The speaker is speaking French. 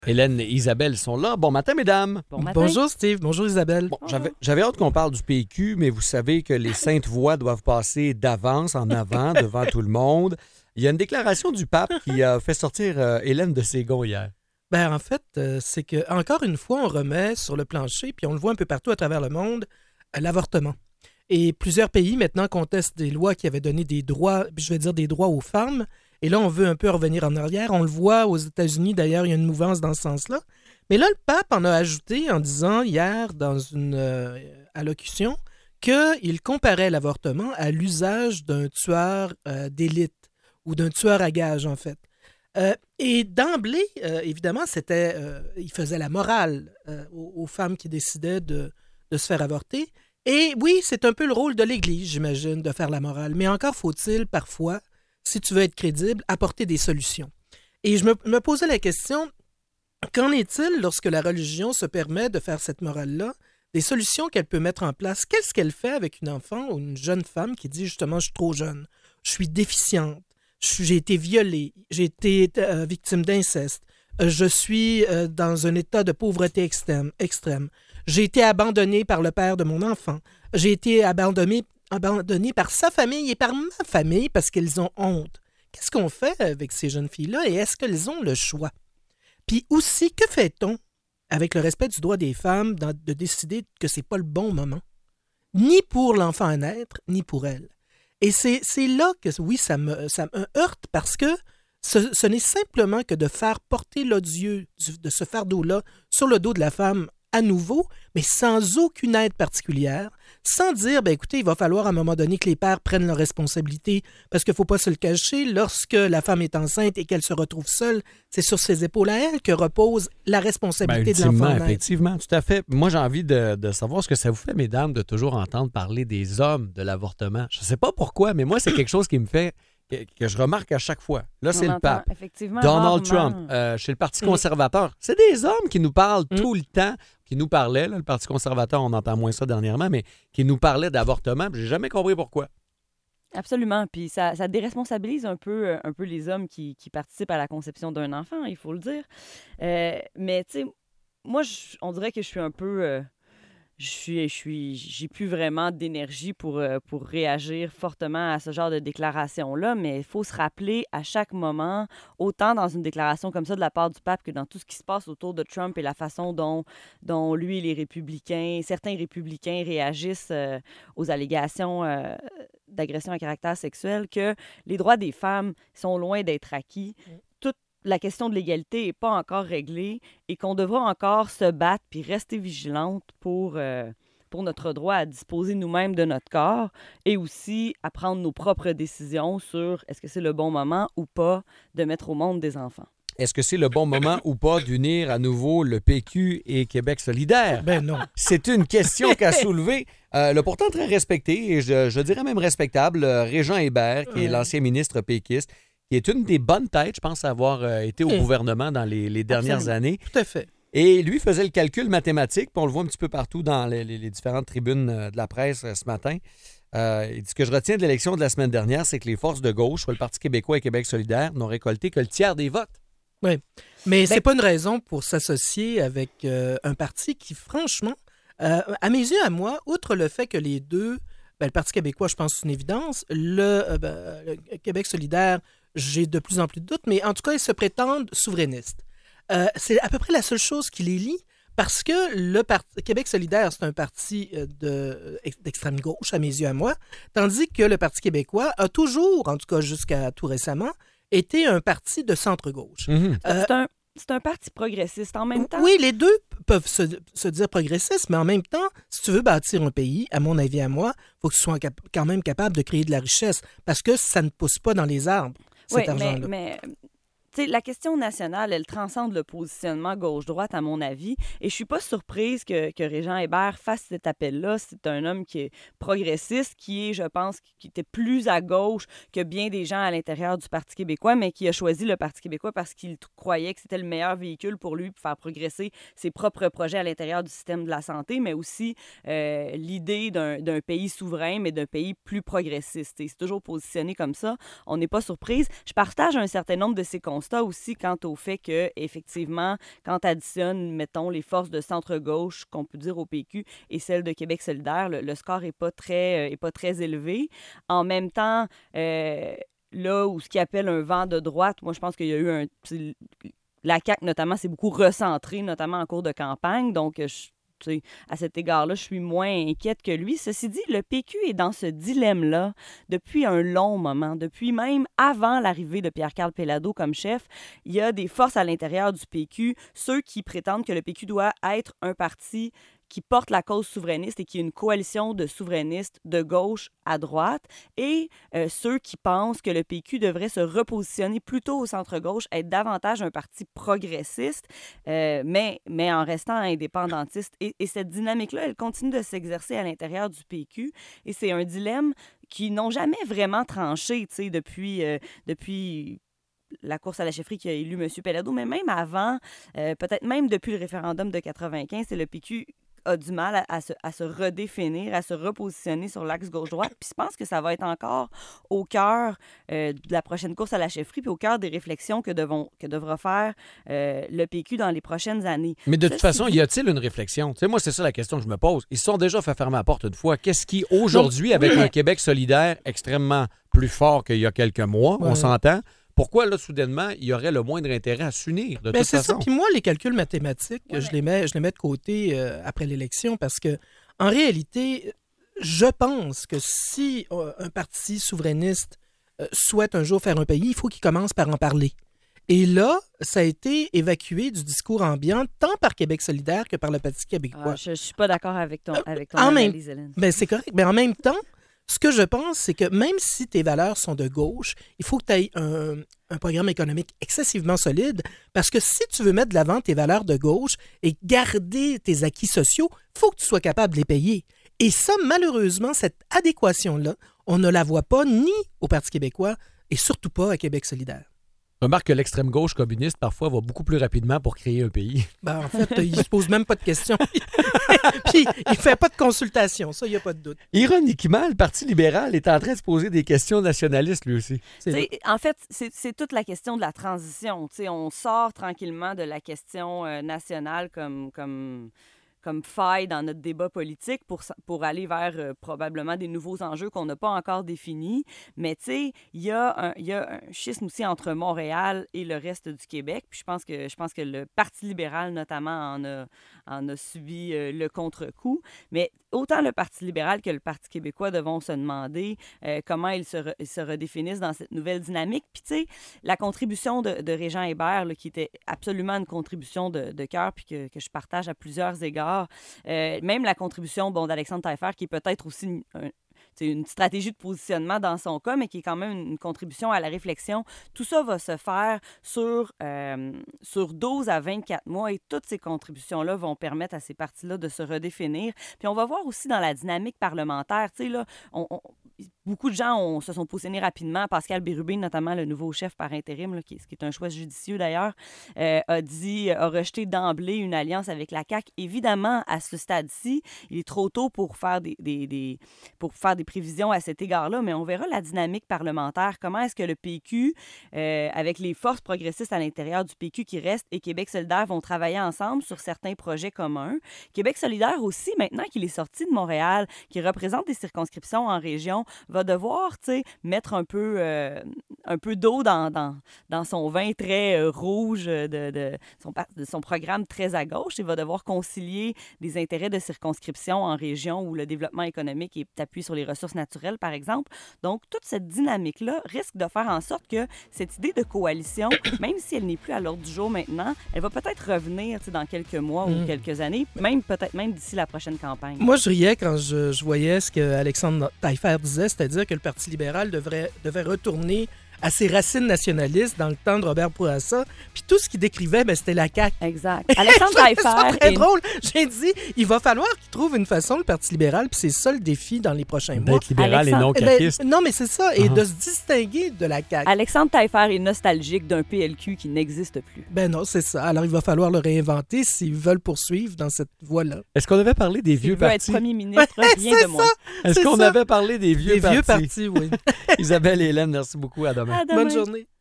Hélène et Isabelle sont là. Bon matin, mesdames. Bon matin. Bonjour Steve, bonjour Isabelle. Bon, j'avais hâte qu'on parle du PQ, mais vous savez que les saintes voix doivent passer d'avance en avant, devant tout le monde. Il y a une déclaration du pape qui a fait sortir Hélène de ses gonds hier. En fait, c'est que encore une fois, on remet sur le plancher, puis on le voit un peu partout à travers le monde, l'avortement. Et plusieurs pays maintenant contestent des lois qui avaient donné des droits, je vais dire des droits aux femmes. Et là, on veut un peu revenir en arrière. On le voit aux États-Unis, d'ailleurs, il y a une mouvance dans ce sens-là. Mais là, le pape en a ajouté en disant hier dans une allocution qu'il comparait l'avortement à l'usage d'un tueur d'élite ou d'un tueur à gages, en fait. Et d'emblée, évidemment, il faisait la morale aux femmes qui décidaient de se faire avorter. Et oui, c'est un peu le rôle de l'Église, j'imagine, de faire la morale. Mais encore faut-il, parfois, si tu veux être crédible, apporter des solutions. Et je me posais la question, qu'en est-il lorsque la religion se permet de faire cette morale-là, des solutions qu'elle peut mettre en place? Qu'est-ce qu'elle fait avec une enfant ou une jeune femme qui dit justement « je suis trop jeune, je suis déficiente, j'ai été violée, j'ai été victime d'inceste, je suis dans un état de pauvreté extrême, j'ai été abandonnée par le père de mon enfant, j'ai été abandonnée par sa famille et par ma famille parce qu'ils ont honte. » Qu'est-ce qu'on fait avec ces jeunes filles-là et est-ce qu'elles ont le choix? Puis aussi, que fait-on avec le respect du droit des femmes de décider que c'est pas le bon moment? Ni pour l'enfant à naître, ni pour elles. Et c'est là que, oui, ça me heurte parce que ce n'est simplement que de faire porter l'odieux de ce fardeau-là sur le dos de la femme à nouveau, mais sans aucune aide particulière, sans dire, écoutez, il va falloir à un moment donné que les pères prennent leurs responsabilités, parce qu'il ne faut pas se le cacher, lorsque la femme est enceinte et qu'elle se retrouve seule, c'est sur ses épaules à elle que repose la responsabilité de l'enfant. Effectivement, tout à fait. Moi, j'ai envie de savoir ce que ça vous fait, mesdames, de toujours entendre parler des hommes de l'avortement. Je ne sais pas pourquoi, mais moi, c'est quelque chose qui me fait... que je remarque à chaque fois. Là, c'est le pape. Donald Trump, chez le Parti conservateur. C'est des hommes qui nous parlent tout le temps, qui nous parlaient. Là, le Parti conservateur, on entend moins ça dernièrement, mais qui nous parlaient d'avortement. J'ai jamais compris pourquoi. Absolument. Puis ça déresponsabilise un peu les hommes qui participent à la conception d'un enfant, il faut le dire. Mais tu sais, moi, on dirait que je suis un peu... j'ai plus vraiment d'énergie pour réagir fortement à ce genre de déclaration-là, mais il faut se rappeler à chaque moment, autant dans une déclaration comme ça de la part du pape que dans tout ce qui se passe autour de Trump et la façon dont lui et les républicains, certains républicains réagissent aux allégations d'agression à caractère sexuel, que les droits des femmes sont loin d'être acquis. La question de l'égalité n'est pas encore réglée et qu'on devra encore se battre puis rester vigilante pour notre droit à disposer nous-mêmes de notre corps et aussi à prendre nos propres décisions sur est-ce que c'est le bon moment ou pas de mettre au monde des enfants. Est-ce que c'est le bon moment ou pas d'unir à nouveau le PQ et Québec solidaire? Non. C'est une question qu'a soulevée le pourtant très respecté et je dirais même respectable Régent Hébert, qui est l'ancien ministre péquiste, qui est une des bonnes têtes, je pense, à avoir été au gouvernement dans les dernières années. Tout à fait. Et lui faisait le calcul mathématique, puis on le voit un petit peu partout dans les différentes tribunes de la presse ce matin. Il dit ce que je retiens de l'élection de la semaine dernière, c'est que les forces de gauche, soit le Parti québécois et Québec solidaire, n'ont récolté que le tiers des votes. Oui, mais c'est pas une raison pour s'associer avec un parti qui, franchement, à mes yeux, à moi, outre le fait que les deux, le Parti québécois, je pense, c'est une évidence, le Québec solidaire, j'ai de plus en plus de doutes, mais en tout cas, ils se prétendent souverainistes. C'est à peu près la seule chose qui les lie, parce que le Québec solidaire, c'est un parti d'extrême gauche, à mes yeux, à moi, tandis que le Parti québécois a toujours, en tout cas jusqu'à tout récemment, été un parti de centre-gauche. Mm-hmm. C'est un parti progressiste en même temps. Oui, les deux peuvent se dire progressistes, mais en même temps, si tu veux bâtir un pays, à mon avis, à moi, il faut que tu sois quand même capable de créer de la richesse, parce que ça ne pousse pas dans les arbres. Oui, mais la question nationale, elle transcende le positionnement gauche-droite, à mon avis. Et je suis pas surprise que Régent Hébert fasse cet appel-là. C'est un homme qui est progressiste, qui est, je pense, qui était plus à gauche que bien des gens à l'intérieur du Parti québécois, mais qui a choisi le Parti québécois parce qu'il croyait que c'était le meilleur véhicule pour lui pour faire progresser ses propres projets à l'intérieur du système de la santé, mais aussi l'idée d'un pays souverain, mais d'un pays plus progressiste. Et c'est toujours positionné comme ça. On n'est pas surprise. Je partage un certain nombre de ses constats constat aussi quant au fait que, effectivement, quand tu additionnes, mettons, les forces de centre-gauche, qu'on peut dire au PQ, et celles de Québec solidaire, le score n'est pas très élevé. En même temps, là où ce qu'ils appellent un vent de droite, moi, je pense qu'il y a eu la CAQ, notamment, s'est beaucoup recentrée, notamment en cours de campagne. Donc, à cet égard-là, je suis moins inquiète que lui. Ceci dit, le PQ est dans ce dilemme-là depuis un long moment, depuis même avant l'arrivée de Pierre-Carl Péladeau comme chef. Il y a des forces à l'intérieur du PQ, ceux qui prétendent que le PQ doit être un parti qui porte la cause souverainiste et qui est une coalition de souverainistes de gauche à droite, et ceux qui pensent que le PQ devrait se repositionner plutôt au centre-gauche, être davantage un parti progressiste, mais en restant indépendantiste. Et cette dynamique-là, elle continue de s'exercer à l'intérieur du PQ, et c'est un dilemme qui n'ont jamais vraiment tranché, tu sais, depuis la course à la chefferie qui a élu M. Péladeau, mais même avant, peut-être même depuis le référendum de 95, c'est le PQ a du mal à se redéfinir, à se repositionner sur l'axe gauche-droite. Puis je pense que ça va être encore au cœur de la prochaine course à la chefferie, puis au cœur des réflexions que devra faire le PQ dans les prochaines années. Mais de toute façon, y a-t-il une réflexion? Tu sais, moi, c'est ça la question que je me pose. Ils se sont déjà fait fermer la porte une fois. Qu'est-ce qui, aujourd'hui, avec un Québec solidaire extrêmement plus fort qu'il y a quelques mois, on s'entend, pourquoi, là, soudainement, il y aurait le moindre intérêt à s'unir, de toute façon? C'est ça. Puis moi, les calculs mathématiques, je les mets de côté après l'élection parce que, en réalité, je pense que si un parti souverainiste souhaite un jour faire un pays, il faut qu'il commence par en parler. Et là, ça a été évacué du discours ambiant tant par Québec solidaire que par le Parti québécois. Je ne suis pas d'accord avec ton analyse, Hélène. Ben, c'est correct. Mais en même temps, ce que je pense, c'est que même si tes valeurs sont de gauche, il faut que tu aies un programme économique excessivement solide parce que si tu veux mettre de l'avant tes valeurs de gauche et garder tes acquis sociaux, il faut que tu sois capable de les payer. Et ça, malheureusement, cette adéquation-là, on ne la voit pas ni au Parti québécois et surtout pas à Québec solidaire. Remarque que l'extrême gauche communiste, parfois, va beaucoup plus rapidement pour créer un pays. Ben, en fait, il ne se pose même pas de questions. Puis, il ne fait pas de consultation. Ça, il n'y a pas de doute. Ironiquement, le Parti libéral est en train de se poser des questions nationalistes, lui aussi. En fait, c'est toute la question de la transition. T'sais, on sort tranquillement de la question nationale comme faille dans notre débat politique pour aller vers probablement des nouveaux enjeux qu'on n'a pas encore définis. Mais tu sais, il y a un schisme aussi entre Montréal et le reste du Québec. Puis je pense que le Parti libéral, notamment, en a subi le contre-coup. Mais autant le Parti libéral que le Parti québécois devront se demander comment ils se redéfinissent dans cette nouvelle dynamique. Puis tu sais, la contribution de Régent Hébert, là, qui était absolument une contribution de cœur, puis que je partage à plusieurs égards, même la contribution d'Alexandre Taillefer, qui est peut-être aussi une stratégie de positionnement dans son cas, mais qui est quand même une contribution à la réflexion. Tout ça va se faire sur 12 à 24 mois et toutes ces contributions-là vont permettre à ces partis-là de se redéfinir. Puis on va voir aussi dans la dynamique parlementaire, tu sais, là, beaucoup de gens se sont positionnés rapidement. Pascal Bérubé, notamment le nouveau chef par intérim, là, ce qui est un choix judicieux d'ailleurs, a rejeté d'emblée une alliance avec la CAQ. Évidemment, à ce stade-ci, il est trop tôt pour faire des prévisions à cet égard-là, mais on verra la dynamique parlementaire. Comment est-ce que le PQ, avec les forces progressistes à l'intérieur du PQ qui restent, et Québec solidaire vont travailler ensemble sur certains projets communs. Québec solidaire aussi, maintenant qu'il est sorti de Montréal, qui représente des circonscriptions en région, va devoir, mettre un peu d'eau dans son vin très rouge de son programme très à gauche. Il va devoir concilier des intérêts de circonscription en région où le développement économique est appuyé sur les ressources naturelles, par exemple. Donc, toute cette dynamique-là risque de faire en sorte que cette idée de coalition, même si elle n'est plus à l'ordre du jour maintenant, elle va peut-être revenir dans quelques mois ou quelques années, peut-être même d'ici la prochaine campagne. Moi, je riais quand je voyais ce que Alexandre Taillefer disait, c'est-à-dire que le Parti libéral devait retourner à ses racines nationalistes dans le temps de Robert Bourassa. Puis tout ce qu'il décrivait, c'était la CAQ. Exact. Alexandre Taillefer. C'est très drôle. J'ai dit, il va falloir qu'il trouve une façon, le Parti libéral, puis c'est ça le défi dans les prochains mois. D'être libéral et non caquiste. Non, mais c'est ça, et de se distinguer de la CAQ. Alexandre Taillefer est nostalgique d'un PLQ qui n'existe plus. Non, c'est ça. Alors, il va falloir le réinventer s'ils veulent poursuivre dans cette voie-là. Est-ce qu'on avait parlé des vieux partis? S'il veut être premier ministre, rien de moins. Est-ce qu'on avait parlé des vieux partis? Des vieux partis, oui. Isabelle et Hélène, merci beaucoup. À demain. Bonne journée.